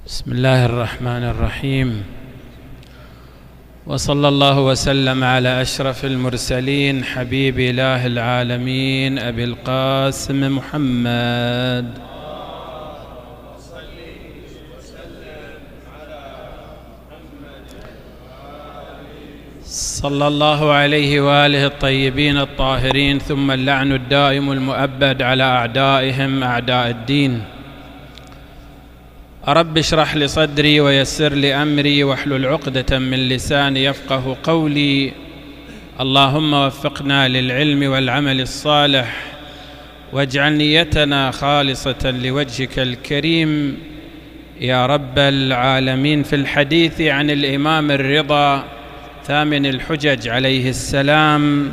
بسم الله الرحمن الرحيم، وصلى الله وسلم على أشرف المرسلين حبيب إله العالمين أبي القاسم محمد صلى الله عليه وآله الطيبين الطاهرين، ثم اللعن الدائم المؤبد على أعدائهم أعداء الدين. رب اشرح لي صدري ويسر لي أمري واحلل عقدة من لساني يفقه قولي. اللهم وفقنا للعلم والعمل الصالح، واجعل نيتنا خالصة لوجهك الكريم يا رب العالمين. في الحديث عن الإمام الرضا ثامن الحجج عليه السلام: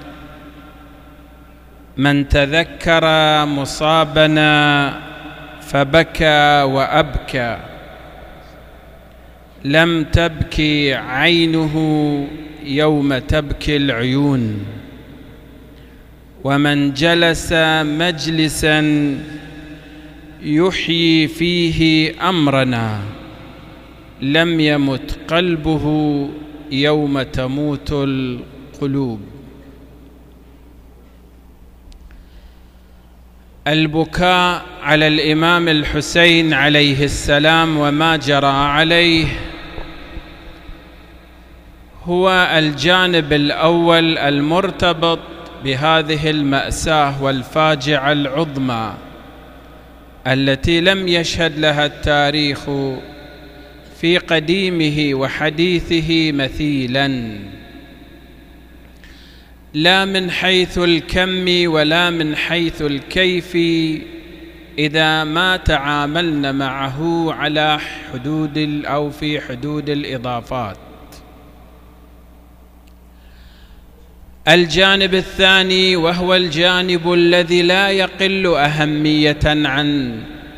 من تذكر مصابنا فبكى وأبكى لم تبكي عينه يوم تبكي العيون، ومن جلس مجلسا يحيي فيه أمرنا لم يمت قلبه يوم تموت القلوب. البكاء على الإمام الحسين عليه السلام وما جرى عليه هو الجانب الأول المرتبط بهذه المأساة والفاجعة العظمى التي لم يشهد لها التاريخ في قديمه وحديثه مثيلاً، لا من حيث الكم ولا من حيث الكيف إذا ما تعاملنا معه على حدود أو في حدود الإضافات. الجانب الثاني وهو الجانب الذي لا يقل أهمية عن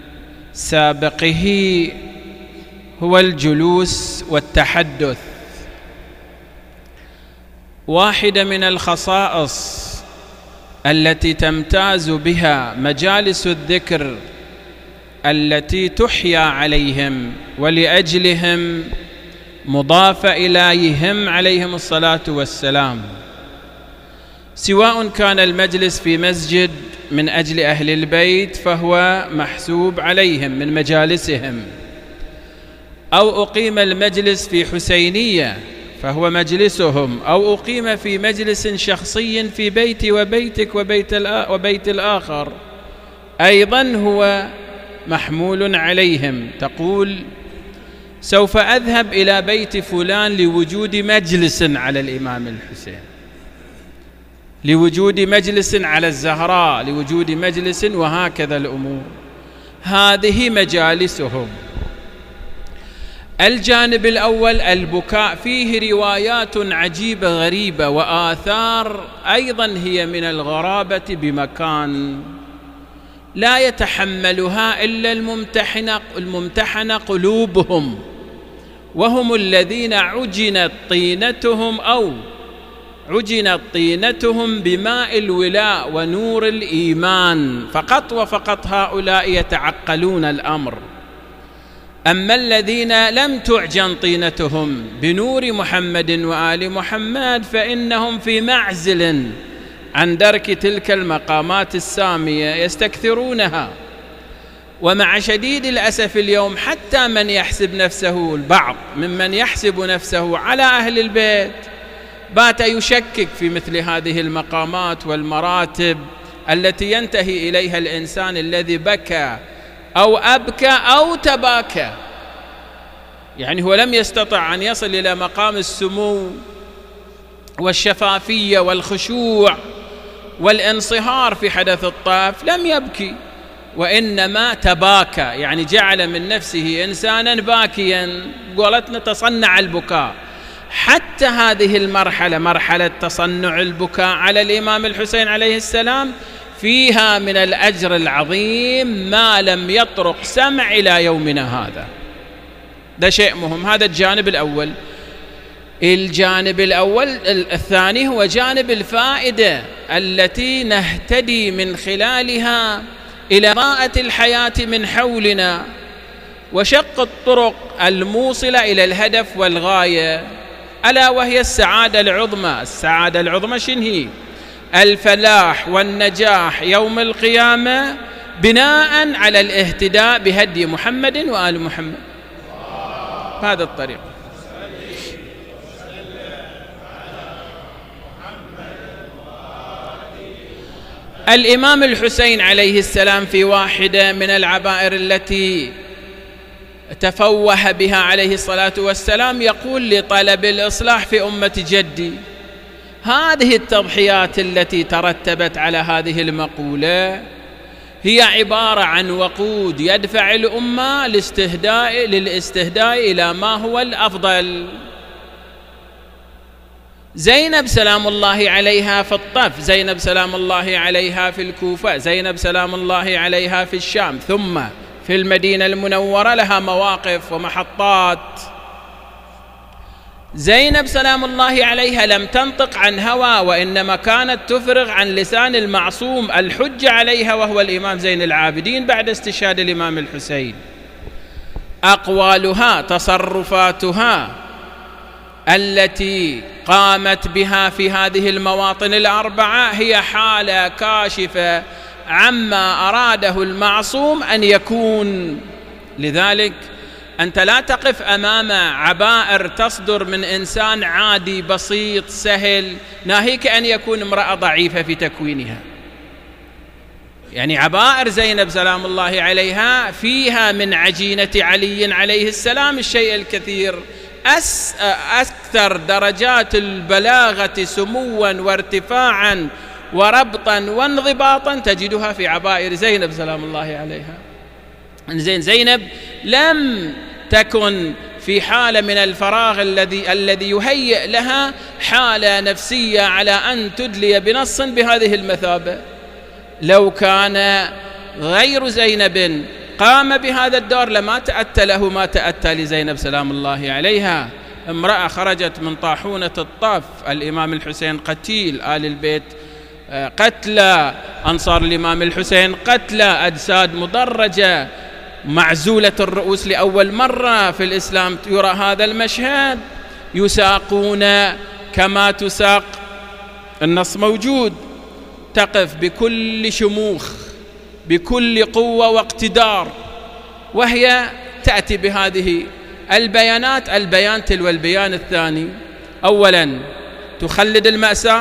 سابقه هو الجلوس والتحدث. واحدة من الخصائص التي تمتاز بها مجالس الذكر التي تحيا عليهم ولأجلهم مضاف إليهم عليهم الصلاة والسلام، سواء كان المجلس في مسجد من أجل أهل البيت فهو محسوب عليهم من مجالسهم، أو أقيم المجلس في حسينية فهو مجلسهم، أو أقيم في مجلس شخصي في بيتي وبيتك وبيت الآخر أيضا هو محمول عليهم. تقول سوف أذهب إلى بيت فلان لوجود مجلس على الإمام الحسين، لوجود مجلس على الزهراء، لوجود مجلس، وهكذا الأمور. هذه مجالسهم. الجانب الأول البكاء فيه روايات عجيبة غريبة وآثار أيضا هي من الغرابة بمكان لا يتحملها إلا الممتحن قلوبهم، وهم الذين عجنت طينتهم بماء الولاء ونور الإيمان فقط وفقط. هؤلاء يتعقلون الأمر. أما الذين لم تعجن طينتهم بنور محمد وآل محمد فإنهم في معزل عن درك تلك المقامات السامية، يستكثرونها. ومع شديد الأسف اليوم حتى من يحسب نفسه، البعض ممن يحسب نفسه على أهل البيت بات يشكك في مثل هذه المقامات والمراتب التي ينتهي إليها الإنسان الذي بكى أو أبكى أو تباكى. يعني هو لم يستطع أن يصل إلى مقام السمو والشفافية والخشوع والانصهار في حدث الطاف، لم يبكي وإنما تباكى، يعني جعل من نفسه إنسانا باكيا. قولتنا تصنع البكاء. حتى هذه المرحلة، مرحلة تصنع البكاء على الإمام الحسين عليه السلام، فيها من الأجر العظيم ما لم يطرق سمع إلى يومنا هذا. ده شيء مهم. هذا الجانب الأول. الجانب الأول. الثاني هو جانب الفائدة التي نهتدي من خلالها إلى ضاءة الحياة من حولنا، وشق الطرق الموصلة إلى الهدف والغاية، ألا وهي السعادة العظمى. السعادة العظمى شنو هي؟ الفلاح والنجاح يوم القيامة بناء على الاهتداء بهدي محمد وآل محمد. بهذا الطريق. الإمام الحسين عليه السلام في واحدة من العبائر التي تفوه بها عليه الصلاة والسلام يقول: لطلب الإصلاح في أمة جدي. هذه التضحيات التي ترتبت على هذه المقولة هي عبارة عن وقود يدفع الأمة للاستهداء إلى ما هو الأفضل. زينب سلام الله عليها في الطف، زينب سلام الله عليها في الكوفة، زينب سلام الله عليها في الشام، ثم في المدينة المنورة لها مواقف ومحطات. زينب سلام الله عليها لم تنطق عن هوى، وإنما كانت تفرغ عن لسان المعصوم الحجة عليها وهو الإمام زين العابدين بعد استشهاد الإمام الحسين. أقوالها، تصرفاتها التي قامت بها في هذه المواطن الأربعة هي حالة كاشفة عما أراده المعصوم أن يكون. لذلك أنت لا تقف أمام عبائر تصدر من إنسان عادي بسيط سهل، ناهيك أن يكون امرأة ضعيفة في تكوينها. يعني عبائر زينب سلام الله عليها فيها من عجينة علي عليه السلام الشيء الكثير. أكثر درجات البلاغة سموا وارتفاعا وربطا وانضباطا تجدها في عبائر زينب سلام الله عليها. زينب لم تكن في حالة من الفراغ الذي يهيئ لها حالة نفسية على أن تدلي بنص بهذه المثابة. لو كان غير زينب قام بهذا الدور لما تأتى له ما تأتى لزينب سلام الله عليها. امرأة خرجت من طاحونة الطف، الإمام الحسين قتيل، آل البيت قتلى، أنصار الإمام الحسين قتلى، أجساد مدرجة، معزولة الرؤوس لأول مرة في الإسلام يرى هذا المشهد، يساقون كما تساق، النص موجود، تقف بكل شموخ بكل قوة واقتدار، وهي تأتي بهذه البيانات. البيان تلو البيان الثاني: أولا تخلد المأساة،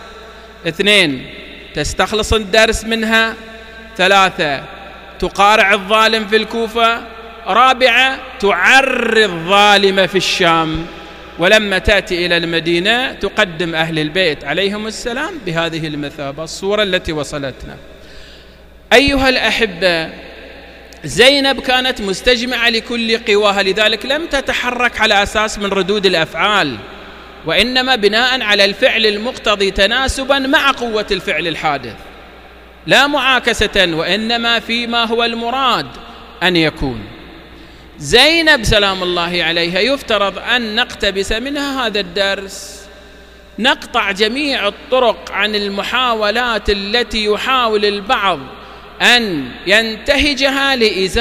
2 تستخلص الدرس منها، 3 تقارع الظالم في الكوفة، 4 تعري الظالم في الشام. ولما تأتي إلى المدينة تقدم أهل البيت عليهم السلام بهذه المثابة، الصورة التي وصلتنا. أيها الأحبة، زينب كانت مستجمعة لكل قواها، لذلك لم تتحرك على أساس من ردود الأفعال، وإنما بناء على الفعل المقتضي تناسبا مع قوة الفعل الحادث، لا معاكسة، وإنما فيما هو المراد أن يكون. زينب سلام الله عليها يفترض أن نقتبس منها هذا الدرس، نقطع جميع الطرق عن المحاولات التي يحاول البعض أن ينتهجها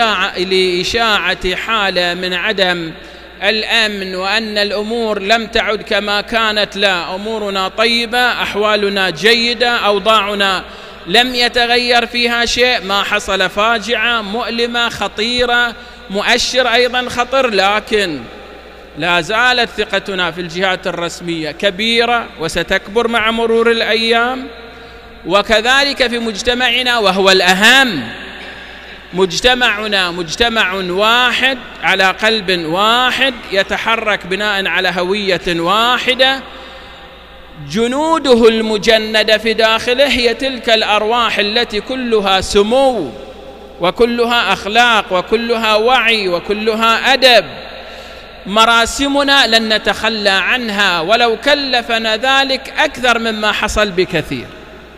لإشاعة حالة من عدم الأمن وأن الأمور لم تعد كما كانت. لا، أمورنا طيبة، أحوالنا جيدة، أوضاعنا لم يتغير فيها شيء، ما حصل فاجعة مؤلمة خطيرة، مؤشر أيضا خطر، لكن لا زالت ثقتنا في الجهات الرسمية كبيرة وستكبر مع مرور الأيام. وكذلك في مجتمعنا، وهو الأهم، مجتمعنا مجتمع واحد على قلب واحد يتحرك بناء على هوية واحدة، جنوده المجندة في داخله هي تلك الأرواح التي كلها سمو وكلها أخلاق وكلها وعي وكلها أدب. مراسمنا لن نتخلى عنها ولو كلفنا ذلك أكثر مما حصل بكثير،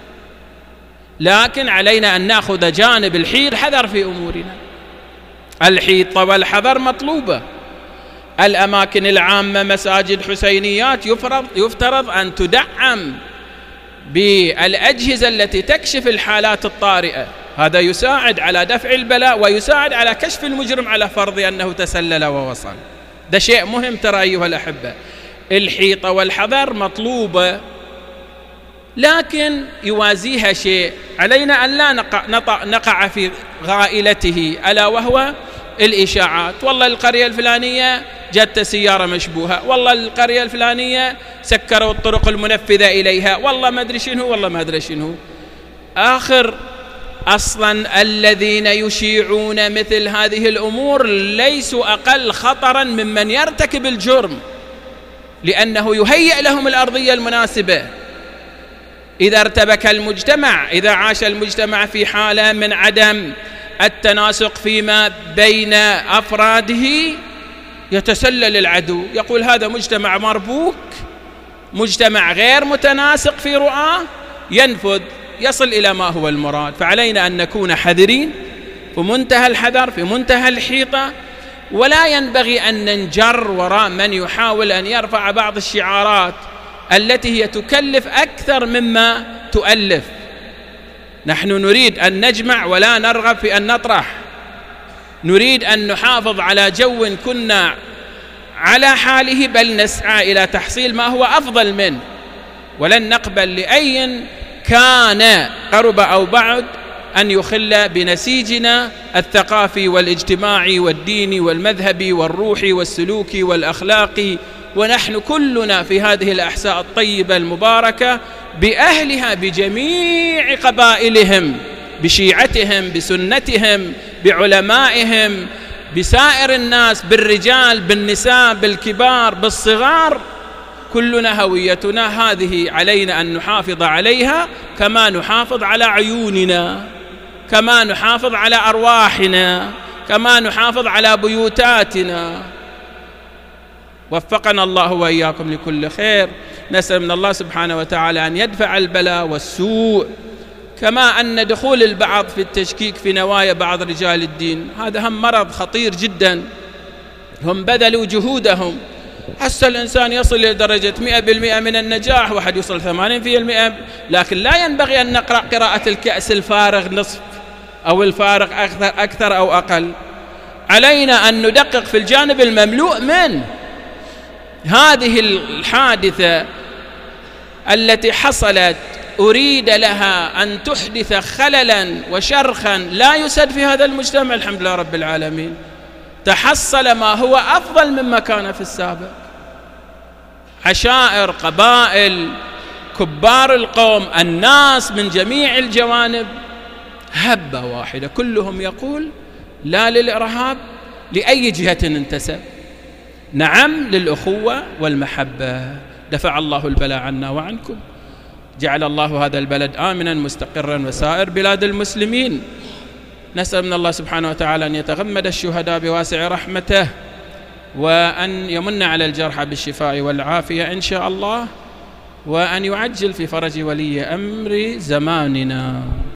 لكن علينا أن نأخذ جانب الحذر في أمورنا. الحيطة والحذر مطلوبة. الأماكن العامة، مساجد، حسينيات، يفترض أن تدعم بالأجهزة التي تكشف الحالات الطارئة، هذا يساعد على دفع البلاء ويساعد على كشف المجرم على فرض أنه تسلل ووصل. ده شيء مهم ترى أيها الأحبة. الحيطة والحذر مطلوبة، لكن يوازيها شيء علينا أن لا نقع في غائلته، ألا وهو الإشاعات. والله القرية الفلانية جت سيارة مشبوهة، والله القرية الفلانية سكروا الطرق المنفذة إليها، والله ما أدري شنو، والله ما أدري شنو. آخر أصلا الذين يشيعون مثل هذه الأمور ليسوا أقل خطرا ممن يرتكب الجرم، لأنه يهيئ لهم الأرضية المناسبة. إذا ارتبك المجتمع، إذا عاش المجتمع في حالة من عدم التناسق فيما بين أفراده، يتسلل العدو، يقول هذا مجتمع مربوك، مجتمع غير متناسق في رؤاه، ينفذ، يصل إلى ما هو المراد. فعلينا أن نكون حذرين في منتهى الحذر، في منتهى الحيطة، ولا ينبغي أن ننجر وراء من يحاول أن يرفع بعض الشعارات التي هي تكلف أكثر مما تؤلف. نحن نريد أن نجمع ولا نرغب في أن نطرح، نريد أن نحافظ على جو كنا على حاله، بل نسعى إلى تحصيل ما هو أفضل منه، ولن نقبل لأي كان قرب أو بعد أن يخل بنسيجنا الثقافي والاجتماعي والديني والمذهبي والروحي والسلوكي والأخلاقي. ونحن كلنا في هذه الأحساء الطيبة المباركة بأهلها، بجميع قبائلهم، بشيعتهم، بسنتهم، بعلمائهم، بسائر الناس، بالرجال، بالنساء، بالكبار، بالصغار، كلنا هويتنا هذه، علينا أن نحافظ عليها كما نحافظ على عيوننا، كما نحافظ على أرواحنا، كما نحافظ على بيوتاتنا. وفقنا الله وإياكم لكل خير. نسأل من الله سبحانه وتعالى أن يدفع البلاء والسوء، كما أن دخول البعض في التشكيك في نوايا بعض رجال الدين هذا هم مرض خطير جدا. هم بذلوا جهودهم، حتى الإنسان يصل إلى درجة 100% من النجاح، واحد يوصل 80%، لكن لا ينبغي أن نقرأ قراءة الكأس الفارغ نصف أو الفارغ أكثر أو أقل. علينا أن ندقق في الجانب المملوء منه. هذه الحادثة التي حصلت أريد لها أن تحدث خللا وشرخا لا يسد في هذا المجتمع، الحمد لله رب العالمين تحصل ما هو أفضل مما كان في السابق. عشائر، قبائل، كبار القوم، الناس من جميع الجوانب، هبة واحدة، كلهم يقول لا للإرهاب لأي جهة انتسب، نعم للأخوة والمحبة. دفع الله البلاء عنا وعنكم، جعل الله هذا البلد آمنا مستقرا وسائر بلاد المسلمين. نسأل من الله سبحانه وتعالى أن يتغمد الشهداء بواسع رحمته، وأن يمن على الجرحى بالشفاء والعافية إن شاء الله، وأن يعجل في فرج ولي أمر زماننا.